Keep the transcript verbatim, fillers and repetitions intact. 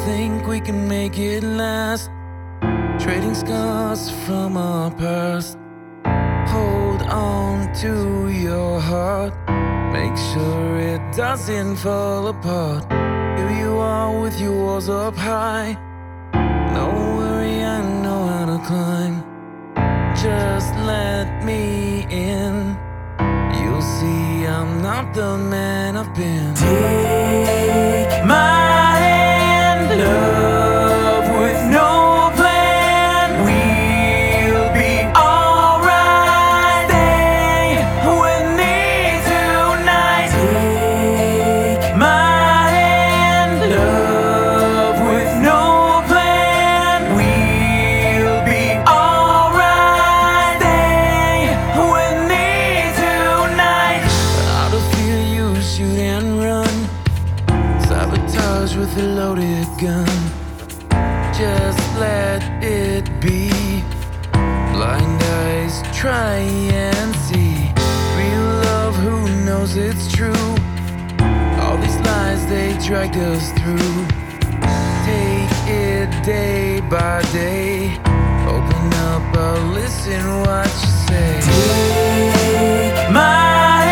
think we can make it last, trading scars from our past. Hold on to your heart, make sure it doesn't fall apart. Here you are with your walls up high. No worry, I know how to climb. Just let me in. You'll see I'm not the man I've been. Take my hand, love with no plan. We'll be alright. Stay with me tonight. Take my hand, love with no plan. We'll be alright. Stay with me tonight. Out of fear, you shoot and run. Sabotage with a loaded gun. Just let it be. Blind eyes, try and see. Real love, who knows it's true? All these lies, they dragged us through. Take it day by day. Open up, I'll listen what you say. Take my